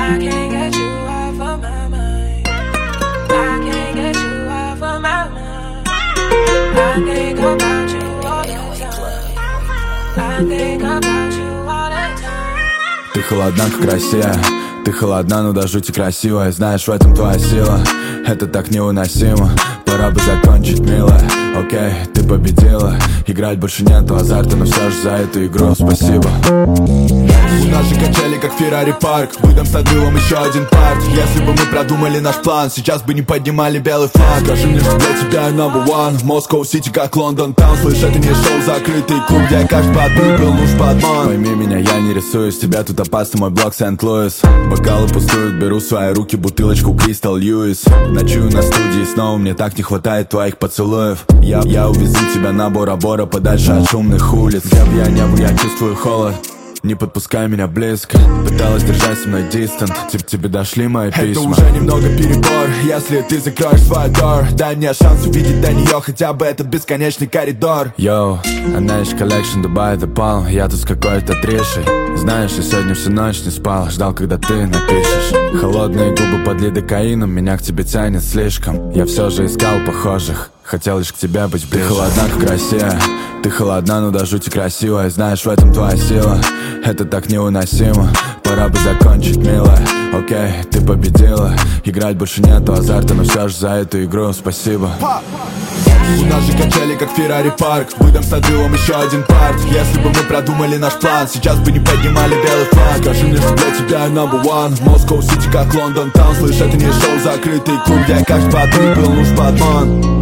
I can't get you off of my mind. I can't get you off of my mind. I think about you all the time. I think about you all the time. Ты холодна, как Россия. Ты холодна, но до жути красивая. Знаешь, в этом твоя сила. Это так невыносимо. Пора бы закончить, милая. Окей, ты победила. Играть больше нету азарта, но все же за эту игру спасибо. У нас же качели, как Феррари парк. Выдам с отрывом еще один парт. Если бы мы продумали наш план, сейчас бы не поднимали белый флаг. Скажи мне, что для тебя number one. Москва Сити, как Лондон Таун. Слышь, это не шоу, закрытый клуб, где каждый подбил был луж подман. Пойми меня, я не рисуюсь. Тебя тут опасно, мой блог Сент-Луис. Бокалы пустуют, беру в свои руки бутылочку Кристал Льюис. Ночую на студии, снова мне так не хватает твоих поцелуев. Я увезу тебя на Бора-Бора, подальше от шумных улиц. Где бы я не был, я чувствую холод. Не подпускай меня близко. Пыталась держать со мной дистант. Тебе дошли мои письма. Это уже немного перебор. Если ты закроешь свой дор, дай мне шанс увидеть до нее хотя бы этот бесконечный коридор. Йоу, Anash Collection, Дубай допал. Я тут с какой-то трешей. Знаешь, я сегодня всю ночь не спал. Ждал, когда ты напишешь. Холодные губы под лидокаином. Меня к тебе тянет слишком. Я все же искал похожих. Хотел лишь к тебе быть ближе. Ты холодна, как Россия. Ты холодна, но до жути красивая. Знаешь, в этом твоя сила. Это так невыносимо. Пора бы закончить, милая. Окей, ты победила. Играть больше нету азарта, но все же за эту игру спасибо. У нас же качели, как Феррари парк. Выдам с отрывом еще один парт. Если бы мы продумали наш план, сейчас бы не поднимали белый флаг. Скажи мне, что для тебя number one. Москва Сити, как Лондон Таун. Слышь, это не шоу, закрытый клуб, где каждый подбил луж подман.